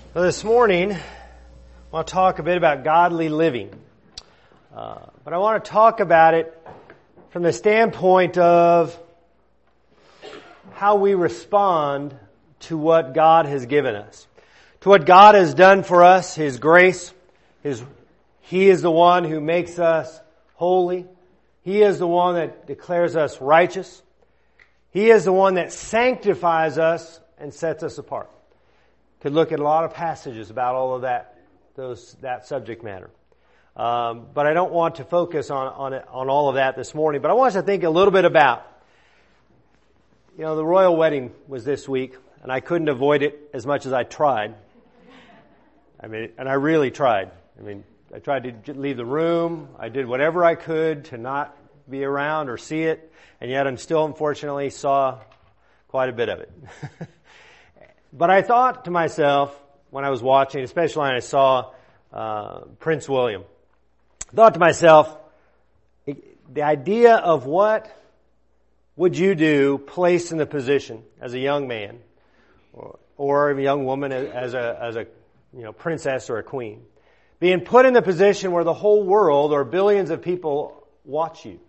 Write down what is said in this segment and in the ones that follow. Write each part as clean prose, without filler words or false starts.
Well, this morning, I want to talk a bit about godly living. But I want to talk about it from the standpoint of how we respond to what God has given us. To what God has done for us, His grace. He is the one who makes us holy. He is the one that declares us righteous. He is the one that sanctifies us and sets us apart. Could look at a lot of passages about all of that subject matter. But I don't want to focus on all of that this morning. But I want us to think a little bit about, the royal wedding was this week, and I couldn't avoid it as much as I tried. And I really tried. I tried to leave the room. I did whatever I could to not be around or see it, and yet I still, unfortunately, saw quite a bit of it. But I thought to myself, when I was watching, especially when I saw Prince William, I thought to myself, the idea of what would you do placed in the position as a young man or a young woman as a princess or a queen, being put in the position where the whole world or billions of people watch you.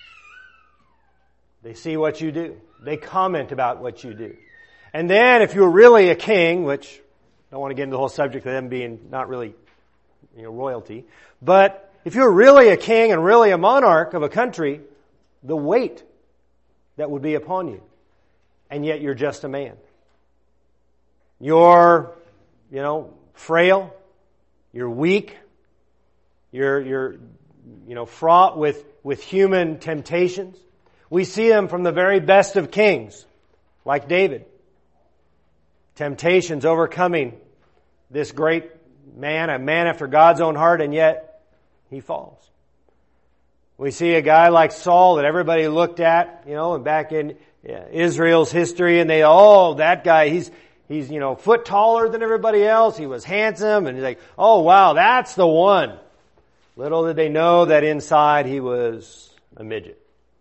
They see what you do. They comment about what you do. And then if you were really a king, which I don't want to get into the whole subject of them being not really, royalty, but if you were really a king and really a monarch of a country, the weight that would be upon you. And yet you're just a man. You're, frail. You're weak. You're fraught with human temptations. We see them from the very best of kings, like David. Temptations overcoming this great man, a man after God's own heart, and yet he falls. We see a guy like Saul that everybody looked at, back in Israel's history, and that guy, he's foot taller than everybody else. He was handsome, and he's like, oh wow, that's the one. Little did they know that inside he was a midget.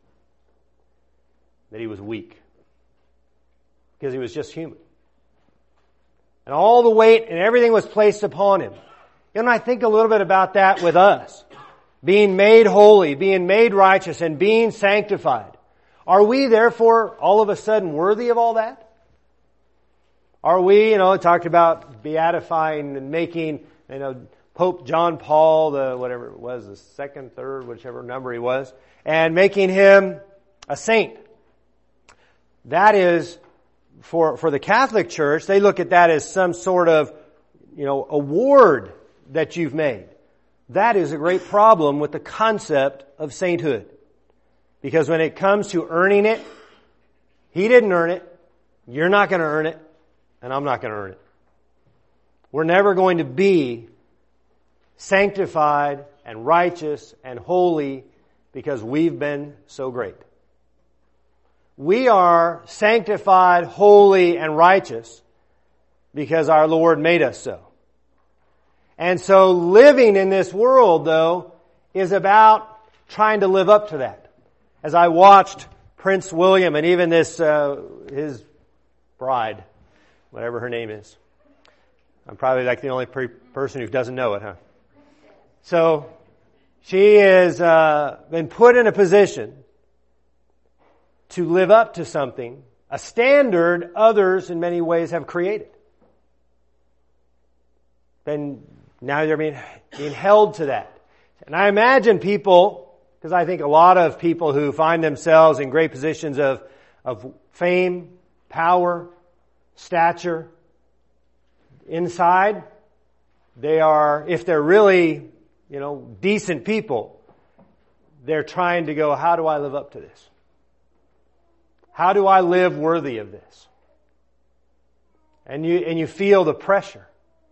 That he was weak. Because he was just human. And all the weight and everything was placed upon him. I think a little bit about that with us. Being made holy, being made righteous, and being sanctified. Are we therefore all of a sudden worthy of all that? Are we, talked about beatifying and making, Pope John Paul, whatever it was, the second, third, whichever number he was, and making him a saint. That is, for the Catholic Church, they look at that as some sort of, award that you've made. That is a great problem with the concept of sainthood. Because when it comes to earning it, he didn't earn it, you're not going to earn it, and I'm not going to earn it. We're never going to be sanctified and righteous and holy because we've been so great. We are sanctified, holy, and righteous because our Lord made us so. And so living in this world, though, is about trying to live up to that. As I watched Prince William and even his bride, whatever her name is. I'm probably like the only person who doesn't know it, huh? So she has been put in a position to live up to something, a standard others in many ways have created. Then now they're being held to that. And I imagine people, because I think a lot of people who find themselves in great positions of fame, power, stature, inside, they are, if they're really, decent people, they're trying to go, how do I live up to this? How do I live worthy of this? And you feel the pressure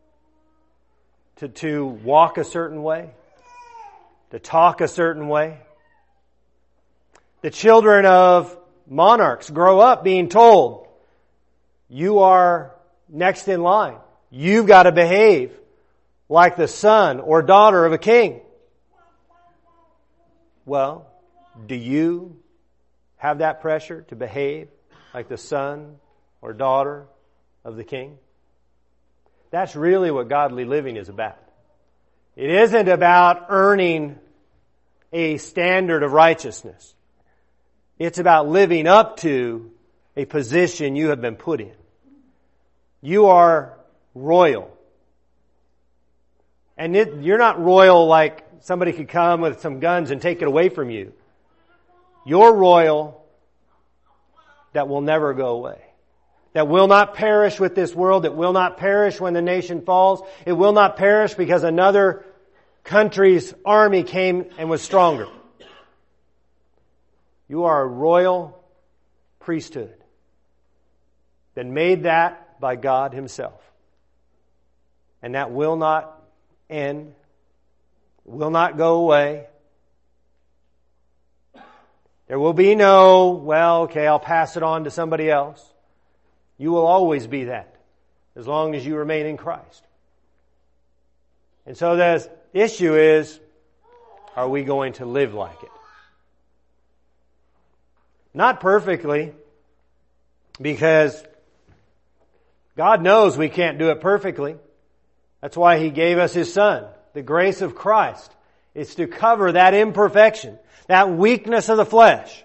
to walk a certain way, to talk a certain way. The children of monarchs grow up being told, you are next in line. You've got to behave like the son or daughter of a king. Well, do you have that pressure to behave like the son or daughter of the king? That's really what godly living is about. It isn't about earning a standard of righteousness. It's about living up to a position you have been put in. You are royal. And you're not royal like somebody could come with some guns and take it away from you. You're royal that will never go away. That will not perish with this world. It will not perish when the nation falls. It will not perish because another country's army came and was stronger. You are a royal priesthood. Been made that by God Himself. And that will not end. Will not go away. There will be no, well, okay, I'll pass it on to somebody else. You will always be that, as long as you remain in Christ. And so the issue is, are we going to live like it? Not perfectly, because God knows we can't do it perfectly. That's why He gave us His Son. The grace of Christ is to cover that imperfection, that weakness of the flesh.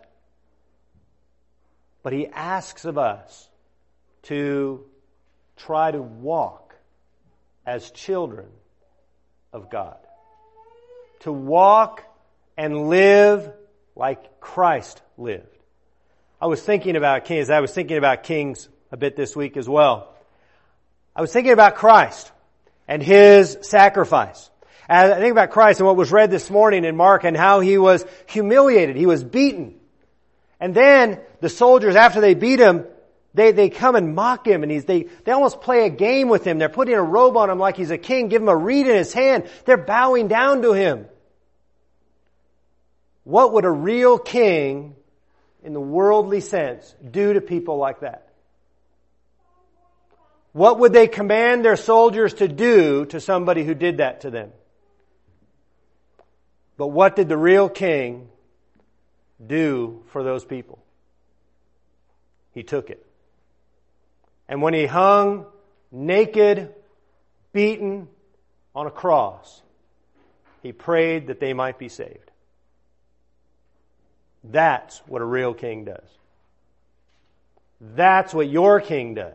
But He asks of us to try to walk as children of God. To walk and live like Christ lived. I was thinking about kings. I was thinking about kings a bit this week as well. I was thinking about Christ and His sacrifice. As I think about Christ and what was read this morning in Mark and how He was humiliated. He was beaten. And then the soldiers, after they beat Him, they come and mock Him, and they almost play a game with Him. They're putting a robe on Him like He's a king, give Him a reed in His hand. They're bowing down to Him. What would a real king, in the worldly sense, do to people like that? What would they command their soldiers to do to somebody who did that to them? But what did the real king do for those people? He took it. And when He hung naked, beaten on a cross, He prayed that they might be saved. That's what a real king does. That's what your king does.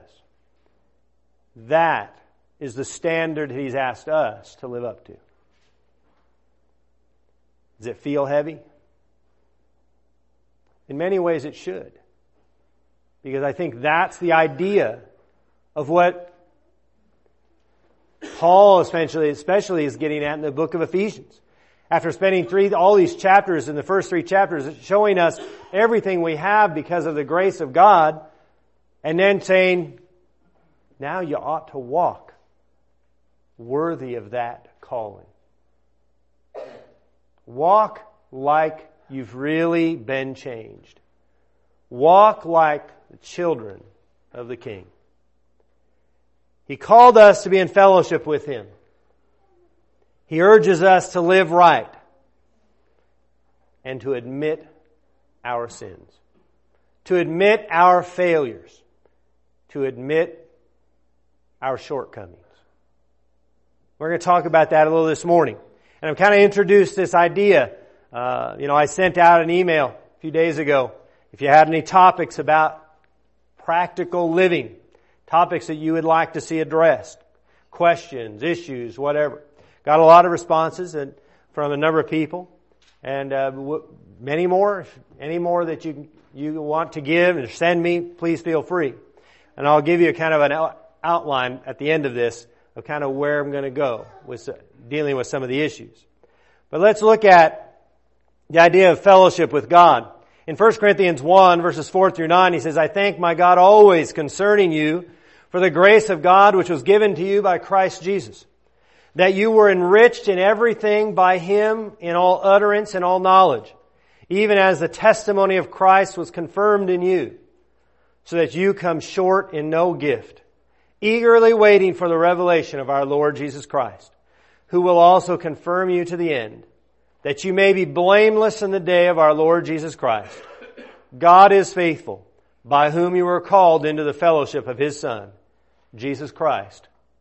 That is the standard He's asked us to live up to. Does it feel heavy? In many ways it should. Because I think that's the idea of what Paul especially is getting at in the book of Ephesians. After spending all these chapters in the first 3 chapters showing us everything we have because of the grace of God, and then saying, now you ought to walk worthy of that calling. Walk like you've really been changed. Walk like the children of the King. He called us to be in fellowship with Him. He urges us to live right and to admit our sins, to admit our failures, to admit our shortcomings. We're going to talk about that a little this morning. And I've kind of introduced this idea. I sent out an email a few days ago. If you had any topics about practical living, topics that you would like to see addressed, questions, issues, whatever. Got a lot of responses from a number of people, and many more. Any more that you want to give and send me, please feel free. And I'll give you kind of an outline at the end of this of kind of where I'm going to go with dealing with some of the issues. But let's look at the idea of fellowship with God. In 1 Corinthians 1, verses 4 through 9, he says, I thank my God always concerning you for the grace of God which was given to you by Christ Jesus, that you were enriched in everything by Him in all utterance and all knowledge, even as the testimony of Christ was confirmed in you, so that you come short in no gift, eagerly waiting for the revelation of our Lord Jesus Christ, who will also confirm you to the end, that you may be blameless in the day of our Lord Jesus Christ. God is faithful, by whom you were called into the fellowship of His Son, Jesus Christ,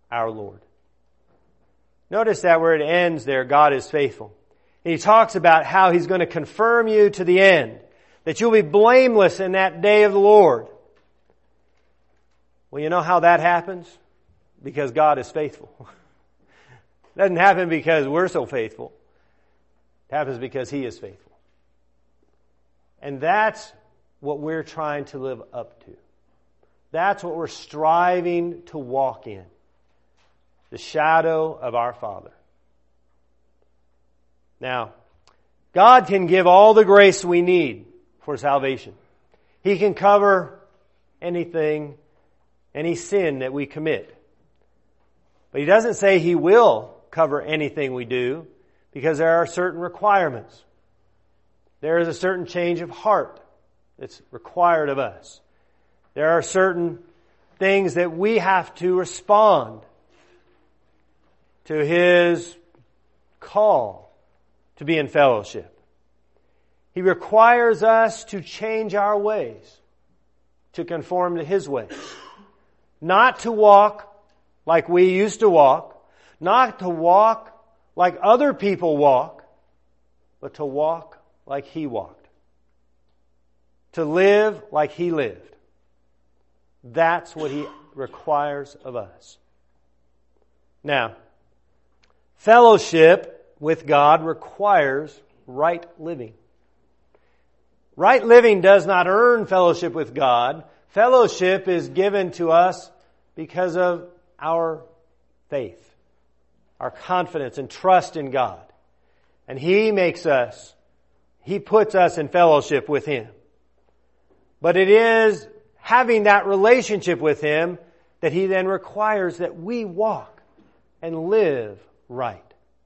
our Lord. Notice that where it ends there, God is faithful. And He talks about how He's going to confirm you to the end, that you'll be blameless in that day of the Lord. Well, you know how that happens? Because God is faithful. It doesn't happen because we're so faithful. It happens because He is faithful. And that's what we're trying to live up to. That's what we're striving to walk in. The shadow of our Father. Now, God can give all the grace we need for salvation. He can cover anything, any sin that we commit. But He doesn't say He will cover anything we do, because there are certain requirements. There is a certain change of heart that's required of us. There are certain things that we have to respond to His call to be in fellowship. He requires us to change our ways, to conform to His ways. Not to walk like we used to walk, not to walk like other people walk, but to walk like He walked. To live like He lived. That's what He requires of us. Now, fellowship with God requires right living. Right living does not earn fellowship with God. Fellowship is given to us because of our faith, our confidence and trust in God. And He puts us in fellowship with Him. But it is having that relationship with Him that He then requires that we walk and live right.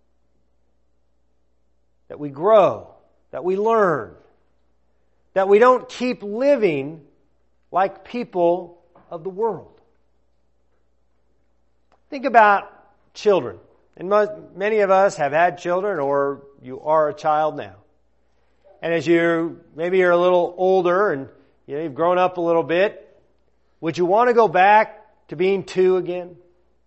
That we grow, that we learn, that we don't keep living like people of the world. Think about children. And many of us have had children, or you are a child now. And as maybe you're a little older and you've grown up a little bit, would you want to go back to being 2 again?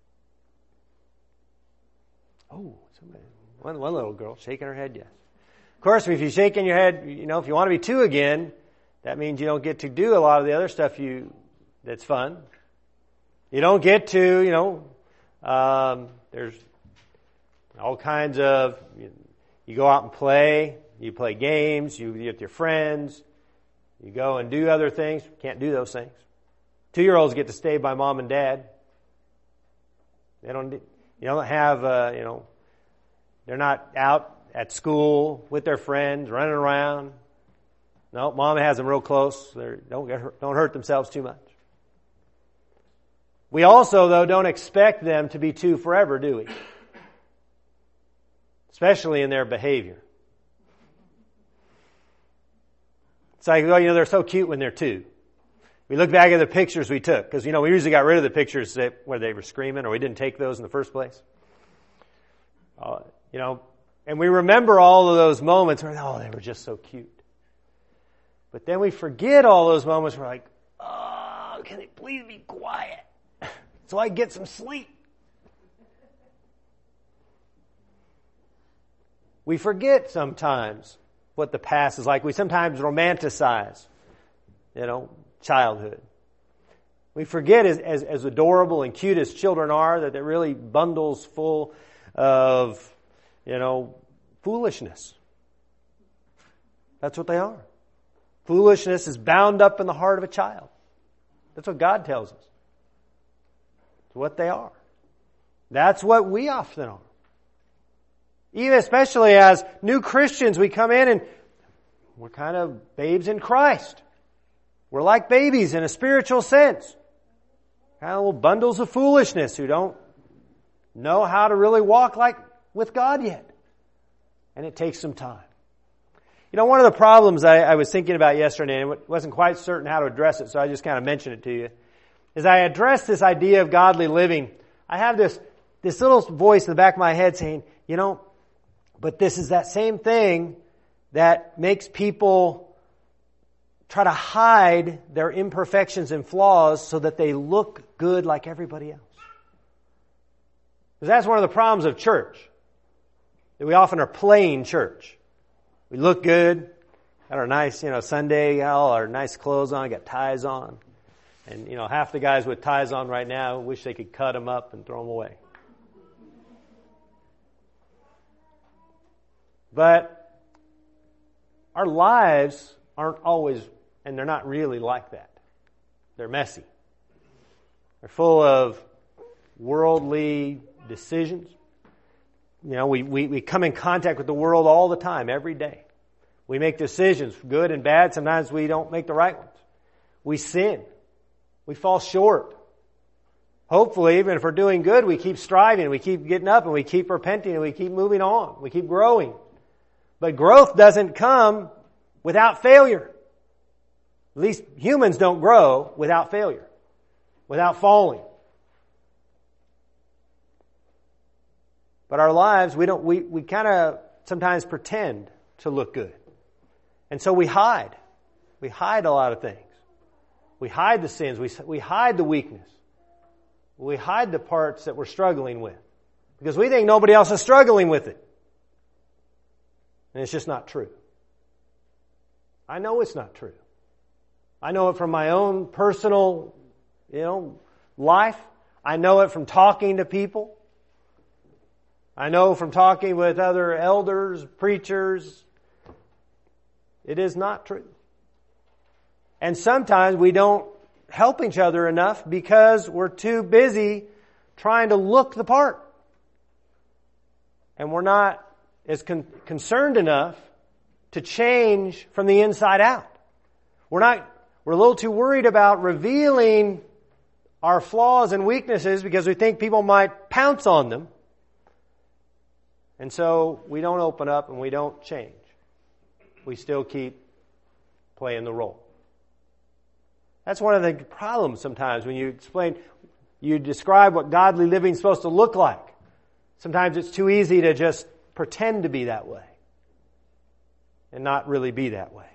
Oh, one little girl shaking her head, yes. Of course, if you're shaking your head, if you want to be 2 again, that means you don't get to do a lot of the other stuff that's fun. You don't get to, there's all kinds of, you go out and play, you play games, you get with your friends, you go and do other things. Can't do those things. 2-year-olds get to stay by mom and dad. They don't have, they're not out at school with their friends, running around. No, mom has them real close. Don't hurt themselves too much. We also, though, don't expect them to be 2 forever, do we? Especially in their behavior. It's like, they're so cute when they're 2. We look back at the pictures we took, because, we usually got rid of the pictures where they were screaming, or we didn't take those in the first place. And we remember all of those moments where, they were just so cute. But then we forget all those moments where we're like, oh, can they please be quiet so I get some sleep? We forget sometimes what the past is like. We sometimes romanticize, childhood. We forget as adorable and cute as children are, that they're really bundles full of, foolishness. That's what they are. Foolishness is bound up in the heart of a child. That's what God tells us. It's what they are. That's what we often are. Even especially as new Christians, we come in and we're kind of babes in Christ. We're like babies in a spiritual sense. Kind of little bundles of foolishness who don't know how to really walk with God yet. And it takes some time. One of the problems I was thinking about yesterday, and wasn't quite certain how to address it, so I just kind of mentioned it to you, is I addressed this idea of godly living. I have this little voice in the back of my head saying, but this is that same thing that makes people try to hide their imperfections and flaws so that they look good like everybody else. Because that's one of the problems of church. That we often are playing church. We look good, got our nice, Sunday, all our nice clothes on, got ties on. And, half the guys with ties on right now wish they could cut them up and throw them away. But our lives aren't always, and they're not really like that. They're messy. They're full of worldly decisions. We come in contact with the world all the time, every day. We make decisions, good and bad. Sometimes we don't make the right ones. We sin. We fall short. Hopefully, even if we're doing good, we keep striving, we keep getting up, and we keep repenting, and we keep moving on. We keep growing. But growth doesn't come without failure. At least humans don't grow without failure, without falling. But our lives, we kind of sometimes pretend to look good. And so we hide. We hide a lot of things. We hide the sins. We hide the weakness. We hide the parts that we're struggling with. Because we think nobody else is struggling with it. And it's just not true. I know it's not true. I know it from my own personal, life. I know it from talking to people. I know from talking with other elders, preachers. It is not true. And sometimes we don't help each other enough because we're too busy trying to look the part. And we're not as concerned enough to change from the inside out. We're a little too worried about revealing our flaws and weaknesses because we think people might pounce on them. And so we don't open up and we don't change. We still keep playing the role. That's one of the problems sometimes when you describe what godly living is supposed to look like. Sometimes it's too easy to just pretend to be that way and not really be that way.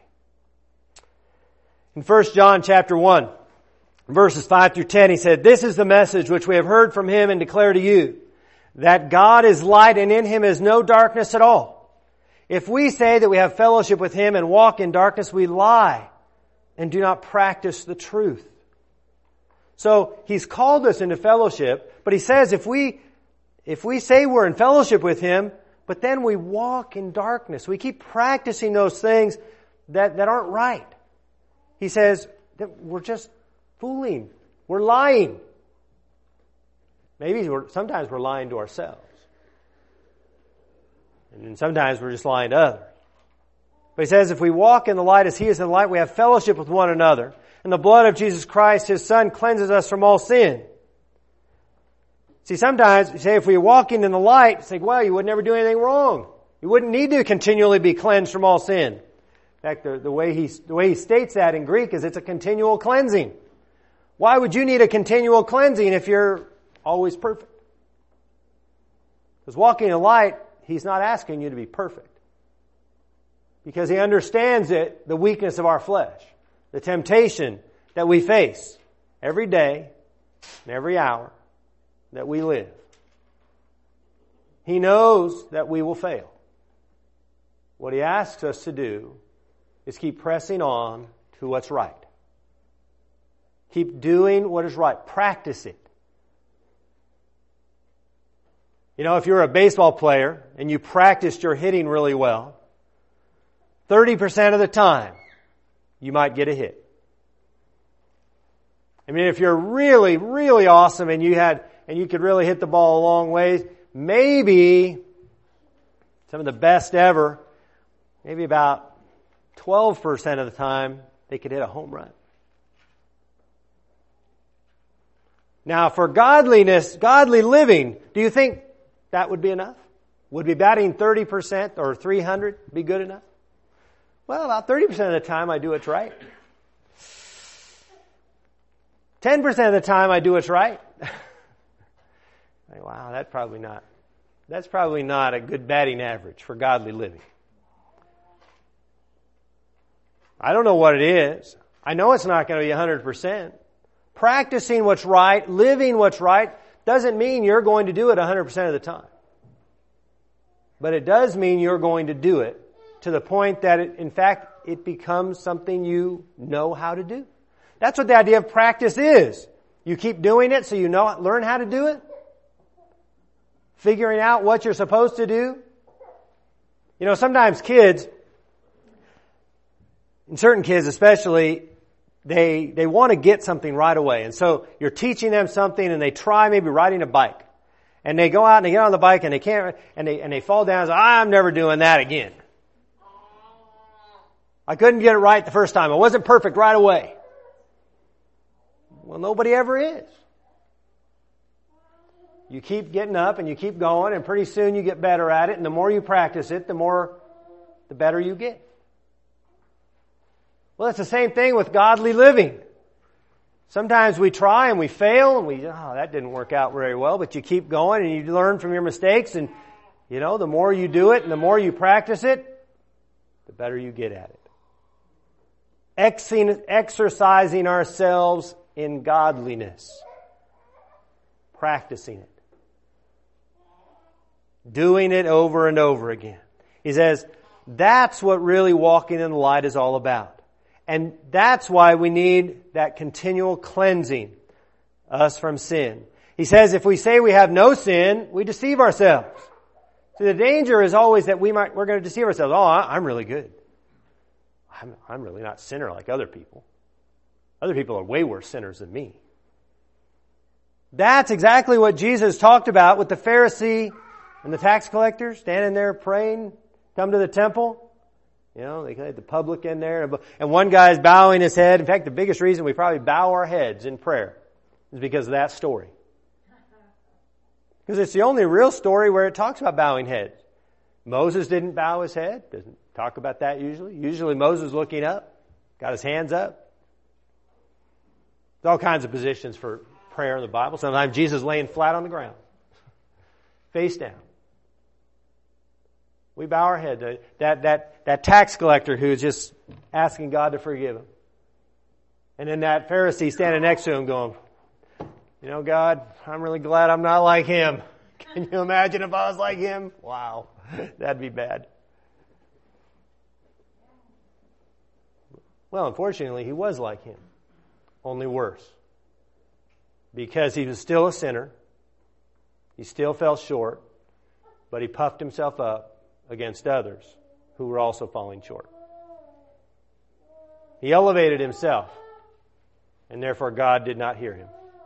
In 1 John chapter 1, verses 5 through 10, he said, "This is the message which we have heard from him and declare to you, that God is light and in him is no darkness at all. If we say that we have fellowship with him and walk in darkness, we lie and do not practice the truth." So he's called us into fellowship, but he says if we say we're in fellowship with him, but then we walk in darkness, we keep practicing those things that aren't right. He says that we're just fooling. We're lying. Sometimes we're lying to ourselves. And then sometimes we're just lying to others. But he says if we walk in the light as he is in the light, we have fellowship with one another. And the blood of Jesus Christ, his Son, cleanses us from all sin. See, sometimes you say if we walk in the light, it's like, well, you would never do anything wrong. You wouldn't need to continually be cleansed from all sin. In fact, the way he states that in Greek is it's a continual cleansing. Why would you need a continual cleansing if you're always perfect? Because walking in the light, he's not asking you to be perfect. Because he understands the weakness of our flesh, the temptation that we face every day and every hour that we live. He knows that we will fail. What he asks us to do is keep pressing on to what's right. Keep doing what is right. Practice it. If you're a baseball player and you practiced your hitting really well, 30% of the time you might get a hit. If you're really, really awesome and you could really hit the ball a long way, maybe some of the best ever, maybe about 12% of the time they could hit a home run. Now, for godliness, godly living, do you think that would be enough? Would be batting 30% or 300 be good enough? Well, about 30% of the time I do what's right. 10% of the time I do what's right. Wow, that's probably not a good batting average for godly living. I don't know what it is. I know it's not going to be 100%. Practicing what's right, living what's right, doesn't mean you're going to do it 100% of the time. But it does mean you're going to do it to the point that, in fact, it becomes something you know how to do. That's what the idea of practice is. You keep doing it so you learn how to do it. Figuring out what you're supposed to do. You know, sometimes kids, and certain kids especially, they want to get something right away. And so you're teaching them something and they try maybe riding a bike. And they go out and they get on the bike and they can't, and they fall down and say, I'm never doing that again. I couldn't get it right the first time. I wasn't perfect right away. Well, nobody ever is. You keep getting up and you keep going and pretty soon you get better at it, and the more you practice it, the better you get. Well, it's the same thing with godly living. Sometimes we try and we fail and that didn't work out very well, but you keep going and you learn from your mistakes, and the more you do it and the more you practice it, the better you get at it. Exercising ourselves in godliness. Practicing it. Doing it over and over again. He says, that's what really walking in the light is all about. And that's why we need that continual cleansing us from sin. He says if we say we have no sin, we deceive ourselves. So the danger is always that we're going to deceive ourselves. Oh, I'm really good. I'm really not a sinner like other people. Other people are way worse sinners than me. That's exactly what Jesus talked about with the Pharisee and the tax collector standing there praying, come to the temple. They had the publican there, and one guy's bowing his head. In fact, the biggest reason we probably bow our heads in prayer is because of that story. Because it's the only real story where it talks about bowing heads. Moses didn't bow his head. Doesn't talk about that usually. Usually Moses looking up, got his hands up. There's all kinds of positions for prayer in the Bible. Sometimes Jesus laying flat on the ground, face down. We bow our head. That tax collector who's just asking God to forgive him. And then that Pharisee standing next to him going, God, I'm really glad I'm not like him. Can you imagine if I was like him? Wow, that'd be bad. Well, unfortunately, he was like him, only worse. Because he was still a sinner. He still fell short, but he puffed himself up against others who were also falling short. He elevated himself, and therefore God did not hear him.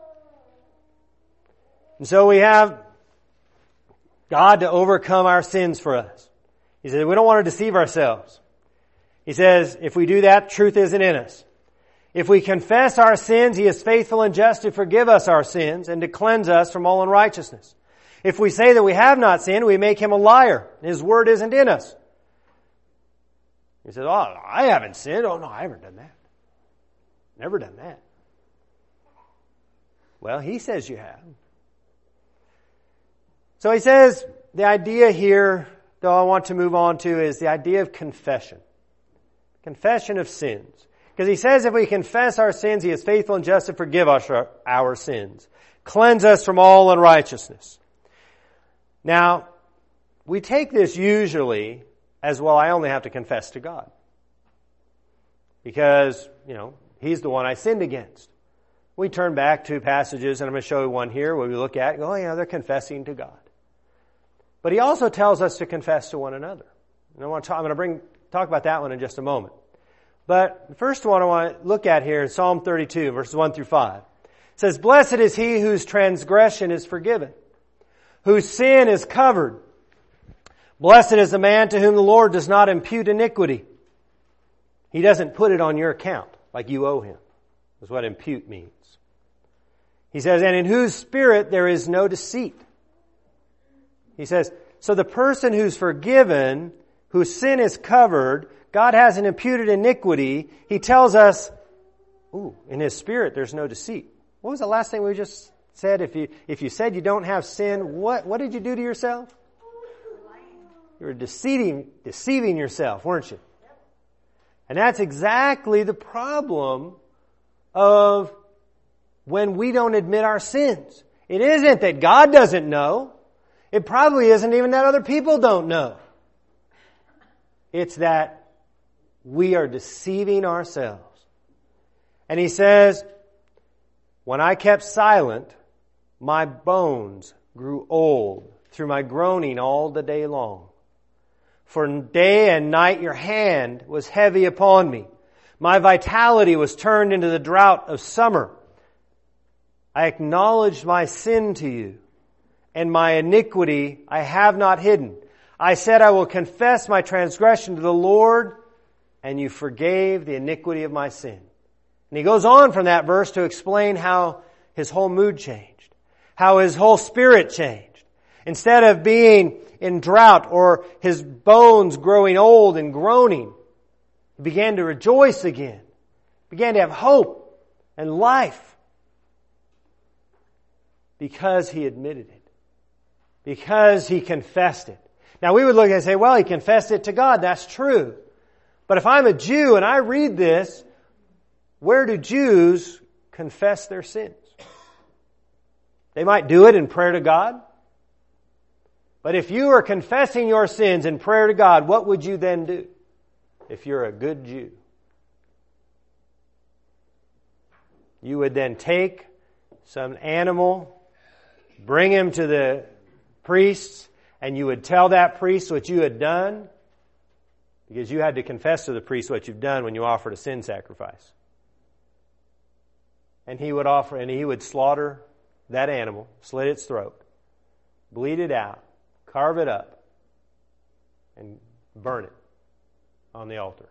And so we have God to overcome our sins for us. He says we don't want to deceive ourselves. He says if we do that, truth isn't in us. If we confess our sins, He is faithful and just to forgive us our sins and to cleanse us from all unrighteousness. If we say that we have not sinned, we make Him a liar. His word isn't in us. He says, I haven't sinned. Oh, no, I haven't done that. Never done that. Well, He says you have. So He says the idea here, though I want to move on to, is the idea of confession. Confession of sins. Because He says if we confess our sins, He is faithful and just to forgive us our sins. Cleanse us from all unrighteousness. Now, we take this usually as, well, I only have to confess to God. Because, He's the one I sinned against. We turn back to passages, and I'm going to show you one here where we look at it and go, they're confessing to God. But He also tells us to confess to one another. And I'm going to talk about that one in just a moment. But the first one I want to look at here is Psalm 32, verses 1 through 5. It says, Blessed is he whose transgression is forgiven, whose sin is covered. Blessed is the man to whom the Lord does not impute iniquity. He doesn't put it on your account like you owe Him. That's what impute means. He says, and in whose spirit there is no deceit. He says, so the person who's forgiven, whose sin is covered, God hasn't imputed iniquity. He tells us, in His spirit there's no deceit. What was the last thing we just said? If you said you don't have sin, what did you do to yourself? You were deceiving yourself, weren't you? And that's exactly the problem of when we don't admit our sins. It isn't that God doesn't know. It probably isn't even that other people don't know. It's that we are deceiving ourselves. And he says, when I kept silent, my bones grew old through my groaning all the day long. For day and night your hand was heavy upon me. My vitality was turned into the drought of summer. I acknowledged my sin to you, and my iniquity I have not hidden. I said, I will confess my transgression to the Lord, and you forgave the iniquity of my sin. And he goes on from that verse to explain how his whole mood changed, how his whole spirit changed. Instead of being in drought or his bones growing old and groaning, he began to rejoice again, began to have hope and life. Because he admitted it. Because he confessed it. Now we would look and say, well, he confessed it to God. That's true. But if I'm a Jew and I read this, where do Jews confess their sins? They might do it in prayer to God. But if you are confessing your sins in prayer to God, what would you then do if you're a good Jew? You would then take some animal, bring him to the priests, and you would tell that priest what you had done, because you had to confess to the priest what you've done when you offered a sin sacrifice. And he would slaughter that animal, slit its throat, bleed it out, carve it up, and burn it on the altar.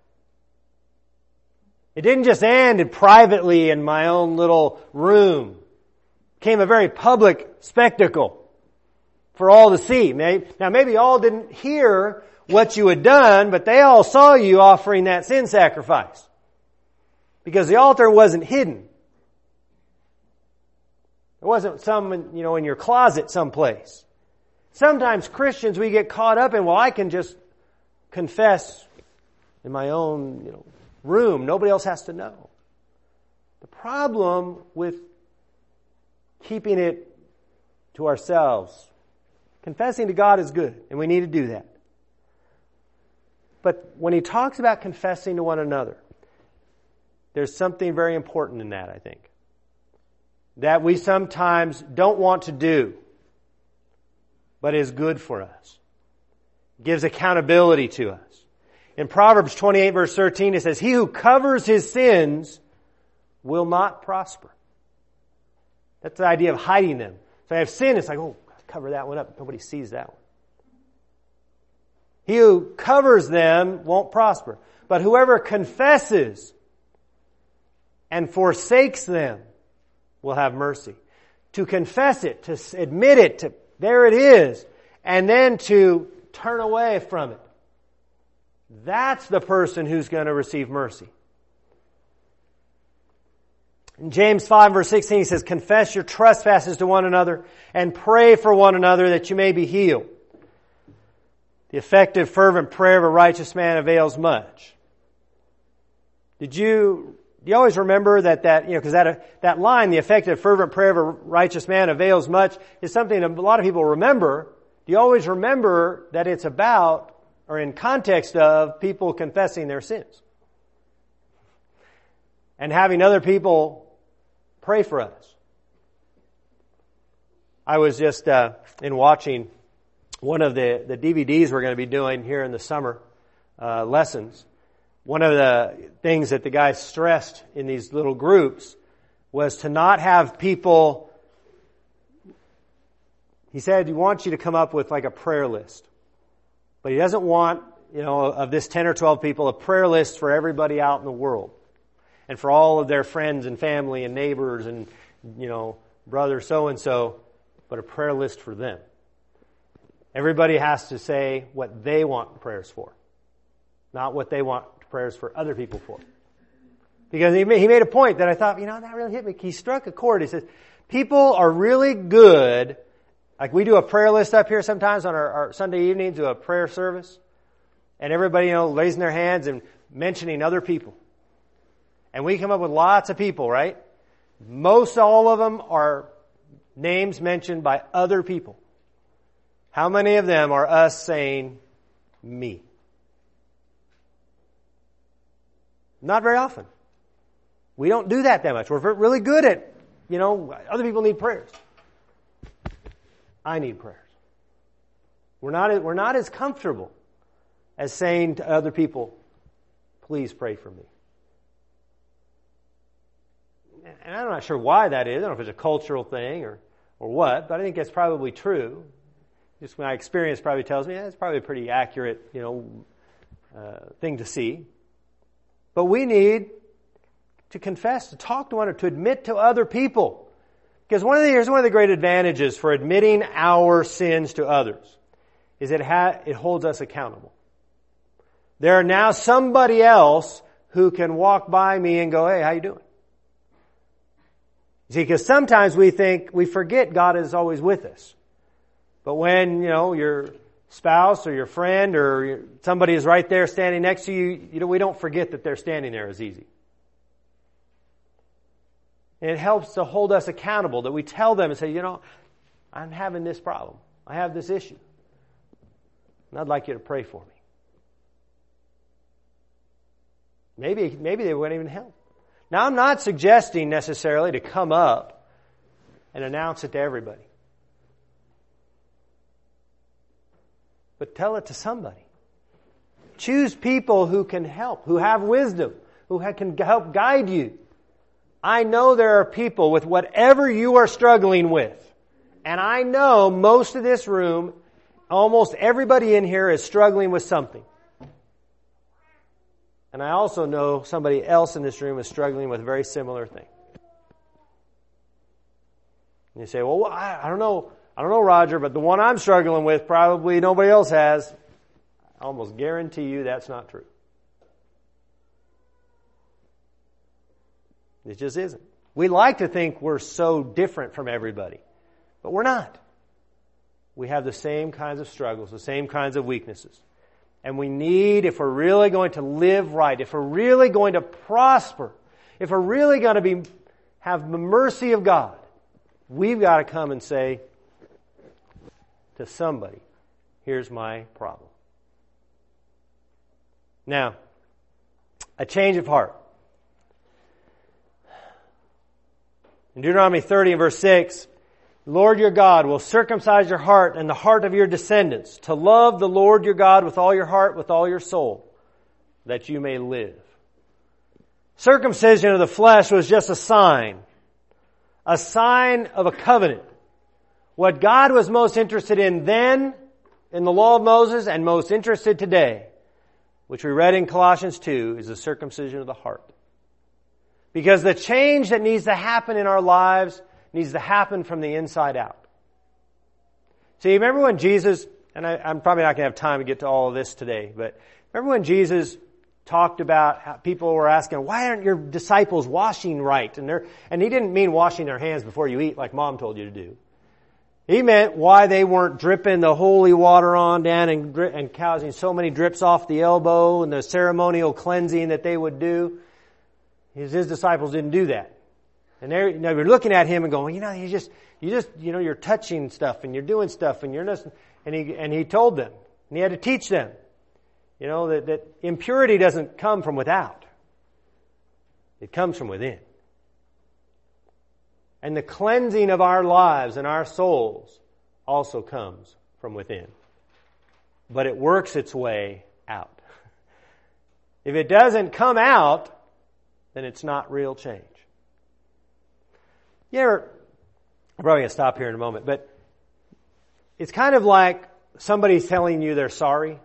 It didn't just end privately in my own little room. Became a very public spectacle for all to see. Now maybe all didn't hear what you had done, but they all saw you offering that sin sacrifice. Because the altar wasn't hidden. It wasn't in your closet someplace. Sometimes Christians, we get caught up in, well, I can just confess in my own, room. Nobody else has to know. The problem with keeping it to ourselves, confessing to God is good, and we need to do that. But when he talks about confessing to one another, there's something very important in that, I think, that we sometimes don't want to do, but is good for us. Gives accountability to us. In Proverbs 28 verse 13 it says, he who covers his sins will not prosper. That's the idea of hiding them. So I have sin, it's like, oh, cover that one up. Nobody sees that one. He who covers them won't prosper. But whoever confesses and forsakes them will have mercy. To confess it, to admit it, there it is, and then to turn away from it. That's the person who's going to receive mercy. In James 5 verse 16 he says, confess your trespasses to one another and pray for one another that you may be healed. The effective fervent prayer of a righteous man avails much. Do you always remember that because that line, the effective fervent prayer of a righteous man avails much, is something a lot of people remember. Do you always remember that it's about or in context of people confessing their sins and having other people pray for us? I was just in watching one of the DVDs we're going to be doing here in the summer lessons. One of the things that the guy stressed in these little groups was to not have people. He said he wants you to come up with like a prayer list. But he doesn't want, of this 10 or 12 people, a prayer list for everybody out in the world. And for all of their friends and family and neighbors and, brother so-and-so, but a prayer list for them. Everybody has to say what they want prayers for, not what they want prayers for other people for. Because he made a point that I thought, that really hit me. He struck a chord. He says, people are really good. Like we do a prayer list up here sometimes on our Sunday evenings, do a prayer service. And everybody, raising their hands and mentioning other people. And we come up with lots of people, right? Most all of them are names mentioned by other people, how many of them are us saying, me? Not very often. We don't do that much. We're really good at, other people need prayers. I need prayers. We're not as comfortable as saying to other people, please pray for me. And I'm not sure why that is. I don't know if it's a cultural thing or what, but I think that's probably true. Just my experience probably tells me it's probably a pretty accurate, thing to see. But we need to confess, to talk to one another, to admit to other people. Because here's one of the great advantages for admitting our sins to others, is it holds us accountable. There are now somebody else who can walk by me and go, hey, how you doing? See, because sometimes we forget God is always with us. But when, your spouse or your friend or somebody is right there standing next to you, we don't forget that they're standing there as easy. And it helps to hold us accountable, that we tell them and say, I'm having this problem. I have this issue. And I'd like you to pray for me. Maybe they wouldn't even help. Now, I'm not suggesting necessarily to come up and announce it to everybody. But tell it to somebody. Choose people who can help, who have wisdom, who can help guide you. I know there are people with whatever you are struggling with. And I know most of this room, almost everybody in here is struggling with something. And I also know somebody else in this room is struggling with a very similar thing. And you say, well, I don't know, Roger, but the one I'm struggling with probably nobody else has. I almost guarantee you that's not true. It just isn't. We like to think we're so different from everybody, but we're not. We have the same kinds of struggles, the same kinds of weaknesses. And we need, if we're really going to live right, if we're really going to prosper, if we're really going to have the mercy of God, we've got to come and say to somebody, here's my problem. Now, a change of heart. In Deuteronomy 30 and verse 6, Lord your God will circumcise your heart and the heart of your descendants to love the Lord your God with all your heart, with all your soul, that you may live. Circumcision of the flesh was just a sign of a covenant. What God was most interested in then, in the law of Moses, and most interested today, which we read in Colossians 2, is the circumcision of the heart. Because the change that needs to happen in our lives needs to happen from the inside out. See, remember when Jesus, and I'm probably not going to have time to get to all of this today, but remember when Jesus talked about how people were asking, why aren't your disciples washing right? And he didn't mean washing their hands before you eat like Mom told you to do. He meant why they weren't dripping the holy water on down and causing so many drips off the elbow and the ceremonial cleansing that they would do. His disciples didn't do that. And they were looking at him and going, you're touching stuff and you're doing stuff and you're just, and he told them, and he had to teach them, that impurity doesn't come from without. It comes from within. And the cleansing of our lives and our souls also comes from within. But it works its way out. If it doesn't come out, then it's not real change. I'm probably going to stop here in a moment, but it's kind of like somebody's telling you they're sorry.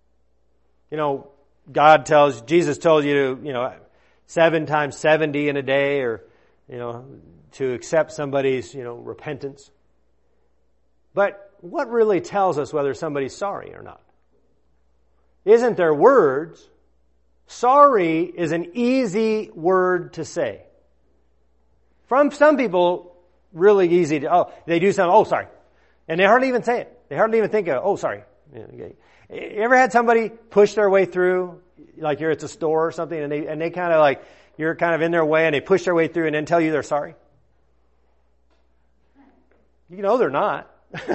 Jesus tells you to, 7 times 70 in a day, or, to accept somebody's, repentance. But what really tells us whether somebody's sorry or not? Isn't their words? Sorry is an easy word to say. From some people, really easy to, they do something, sorry. And they hardly even say it. They hardly even think of, sorry. Okay. You ever had somebody push their way through, like you're at the store or something, and they kind of like, you're kind of in their way and they push their way through and then tell you they're sorry? You know they're not.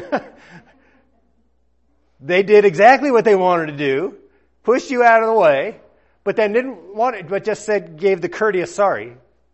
They did exactly what they wanted to do, pushed you out of the way, but then didn't want it, but just gave the courteous sorry.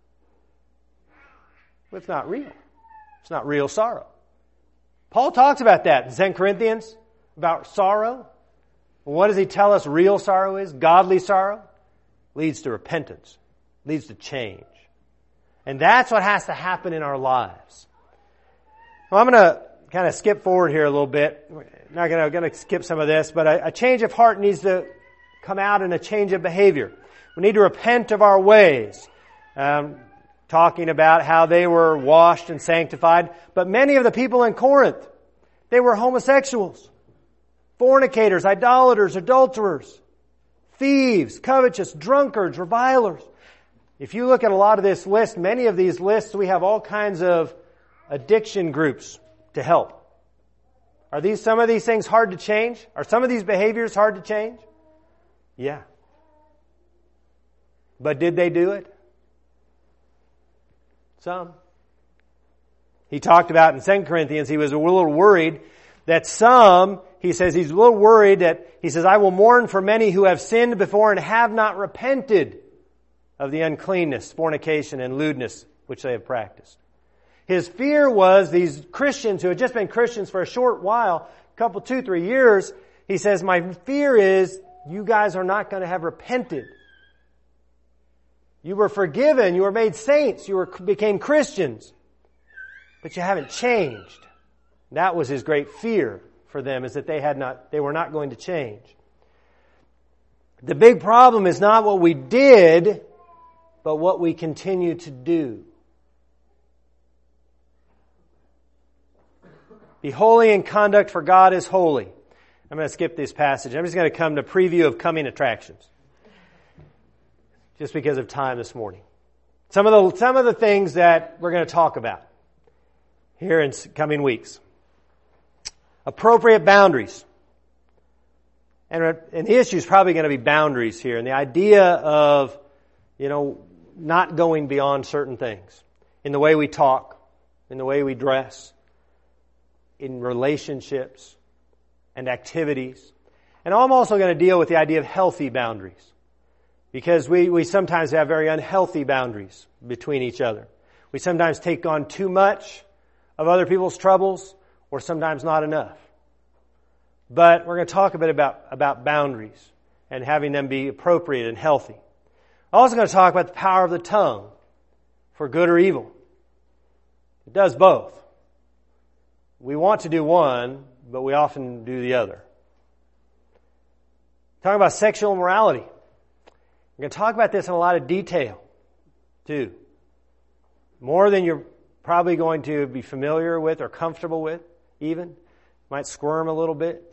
But it's not real. It's not real sorrow. Paul talks about that in 2 Corinthians, about sorrow. What does he tell us real sorrow is? Godly sorrow leads to repentance, leads to change. And that's what has to happen in our lives. Well, I'm going to kind of skip forward here a little bit. I'm not going to skip some of this, but a change of heart needs to come out in a change of behavior. We need to repent of our ways. Talking about how they were washed and sanctified. But many of the people in Corinth, they were homosexuals, fornicators, idolaters, adulterers, thieves, covetous, drunkards, revilers. If you look at a lot of this list, many of these lists, we have all kinds of addiction groups to help. Are some of these things hard to change? Are some of these behaviors hard to change? Yeah. But did they do it? Some. He talked about in 2 Corinthians, he was a little worried that some, he says he's a little worried that, he says, I will mourn for many who have sinned before and have not repented of the uncleanness, fornication, and lewdness which they have practiced. His fear was these Christians who had just been Christians for a short while, a couple, 2-3 years, he says, my fear is you guys are not going to have repented. You were forgiven, you were made saints, became Christians, but you haven't changed. That was his great fear for them, is that they were not going to change. The big problem is not what we did, but what we continue to do. Be holy in conduct, for God is holy. I'm going to skip this passage. I'm just going to come to preview of coming attractions. Just because of time this morning. Some of the things that we're going to talk about here in coming weeks. Appropriate boundaries. And the issue is probably going to be boundaries here. And the idea of, not going beyond certain things. In the way we talk, in the way we dress, in relationships and activities. And I'm also going to deal with the idea of healthy boundaries. Because we sometimes have very unhealthy boundaries between each other. We sometimes take on too much of other people's troubles, or sometimes not enough. But we're going to talk a bit about boundaries and having them be appropriate and healthy. I'm also going to talk about the power of the tongue for good or evil. It does both. We want to do one, but we often do the other. Talking about sexual immorality. We're going to talk about this in a lot of detail, too. More than you're probably going to be familiar with or comfortable with, even. Might squirm a little bit.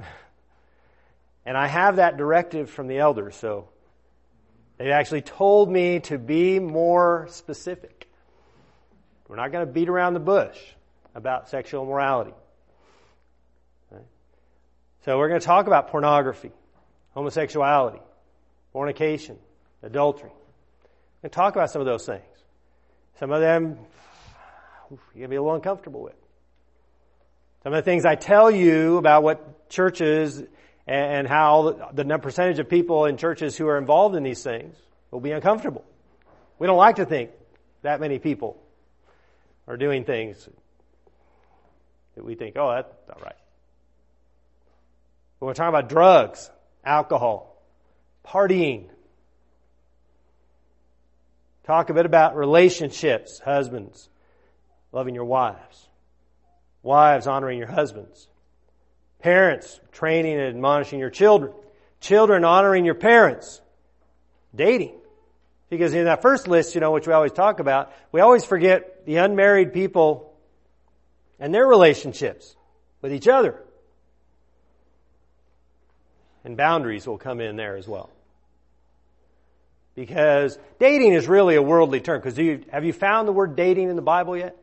And I have that directive from the elders, so they actually told me to be more specific. We're not going to beat around the bush about sexual immorality. Right? So we're going to talk about pornography, homosexuality, fornication, adultery. We're going to talk about some of those things. Some of them you're going to be a little uncomfortable with. Some of the things I tell you about what churches and how the percentage of people in churches who are involved in these things will be uncomfortable. We don't like to think that many people are doing things that we think, that's not right. But we're talking about drugs, alcohol, partying. Talk a bit about relationships, husbands, loving your wives. Wives honoring your husbands. Parents training and admonishing your children. Children honoring your parents. Dating. Because in that first list, which we always talk about, we always forget the unmarried people and their relationships with each other. And boundaries will come in there as well. Because dating is really a worldly term. Because have you found the word dating in the Bible yet?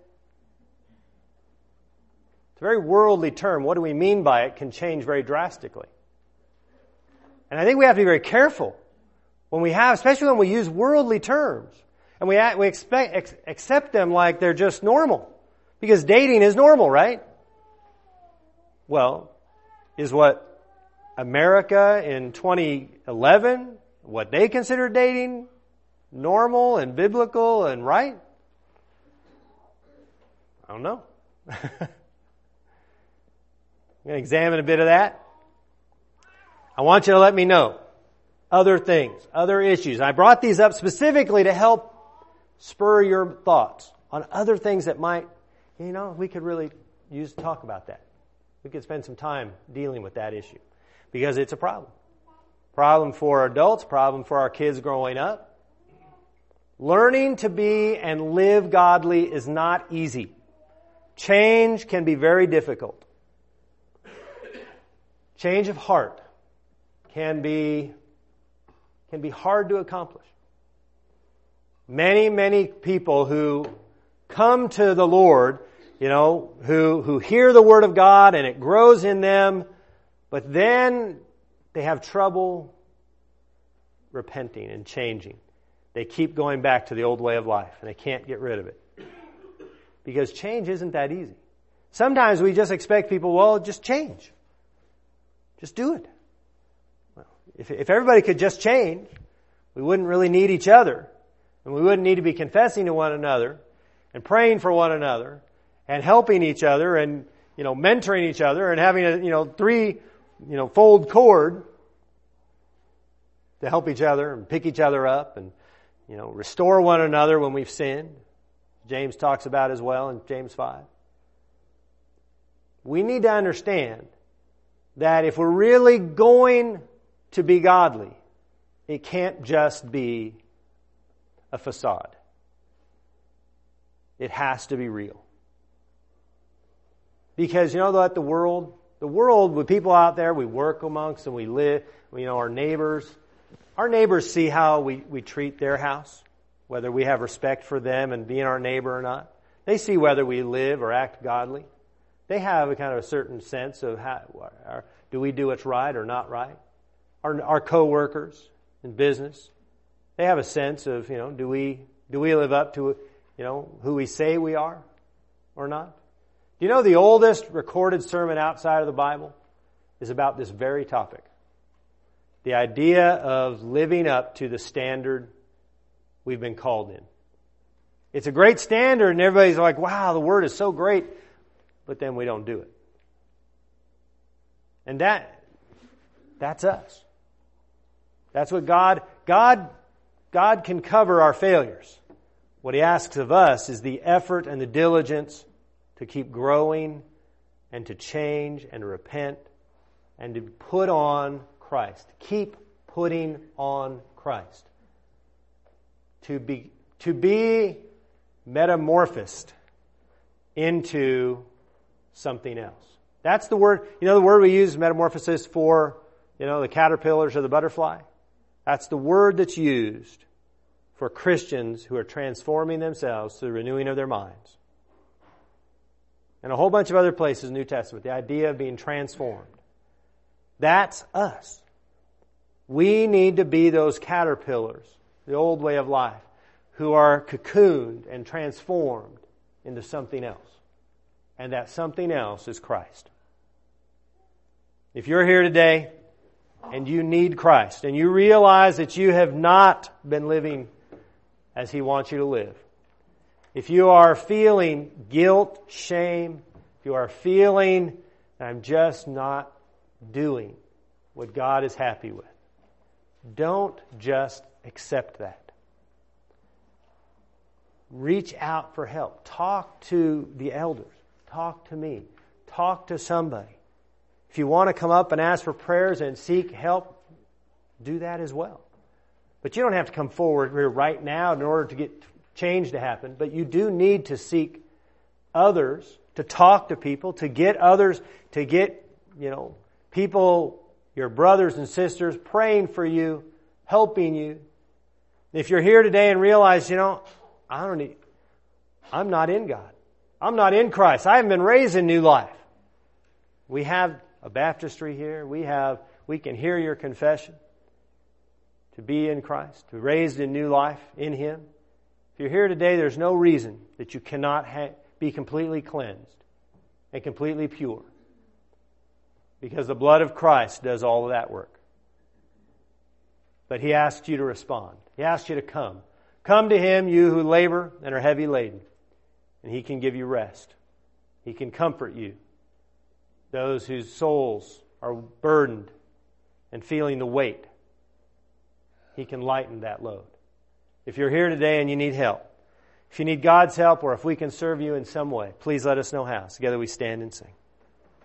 It's a very worldly term. What do we mean by it can change very drastically. And I think we have to be very careful when especially when we use worldly terms. And we accept them like they're just normal. Because dating is normal, right? Well, is what America in 2011, what they consider dating, normal and biblical and right? I don't know. I'm going to examine a bit of that. I want you to let me know other things, other issues. I brought these up specifically to help spur your thoughts on other things that might, we could really use to talk about that. We could spend some time dealing with that issue because it's a problem. Problem for adults, problem for our kids growing up. Learning to be and live godly is not easy. Change can be very difficult. Change of heart can be hard to accomplish. Many people who come to the Lord, who hear the Word of God and it grows in them, but then they have trouble repenting and changing. They keep going back to the old way of life and they can't get rid of it. Because change isn't that easy. Sometimes we just expect people, just change. Just do it. Well, if everybody could just change, we wouldn't really need each other. And we wouldn't need to be confessing to one another and praying for one another and helping each other and, mentoring each other and having a, fold cord to help each other and pick each other up and, restore one another when we've sinned. James talks about as well in James 5. We need to understand that if we're really going to be godly, it can't just be a facade. It has to be real. Because what the world with people out there we work amongst and we live, our neighbors see how we treat their house, whether we have respect for them and being our neighbor or not. They see whether we live or act godly. They have a kind of a certain sense of do we do what's right or not right. Our co-workers in business, they have a sense of, do we live up to, who we say we are or not? Do you know the oldest recorded sermon outside of the Bible is about this very topic? The idea of living up to the standard we've been called in. It's a great standard and everybody's like, wow, the Word is so great, but then we don't do it. And that's us. That's what God can cover our failures. What He asks of us is the effort and the diligence to keep growing and to change and to repent and to put on Christ. Keep putting on Christ. To be metamorphosed into something else. That's the word, the word we use metamorphosis for, the caterpillars or the butterfly. That's the word that's used for Christians who are transforming themselves through the renewing of their minds. And a whole bunch of other places in the New Testament, the idea of being transformed. That's us. We need to be those caterpillars, the old way of life, who are cocooned and transformed into something else. And that something else is Christ. If you're here today and you need Christ and you realize that you have not been living as He wants you to live, if you are feeling guilt, shame, if you are feeling that I'm just not doing what God is happy with, don't just accept that. Reach out for help. Talk to the elders. Talk to me. Talk to somebody. If you want to come up and ask for prayers and seek help, do that as well. But you don't have to come forward here right now in order to get change to happen. But you do need to seek others, to talk to people, to get others, to get, people, your brothers and sisters praying for you, helping you. If you're here today and realize, I'm not in God. I'm not in Christ. I haven't been raised in new life. We have a baptistry here. We can hear your confession to be in Christ, to be raised in new life in Him. If you're here today, there's no reason that you cannot be completely cleansed and completely pure. Because the blood of Christ does all of that work. But He asks you to respond. He asks you to come. Come to Him, you who labor and are heavy laden, and He can give you rest. He can comfort you. Those whose souls are burdened and feeling the weight, He can lighten that load. If you're here today and you need help, if you need God's help, or if we can serve you in some way, please let us know how. Together we stand and sing.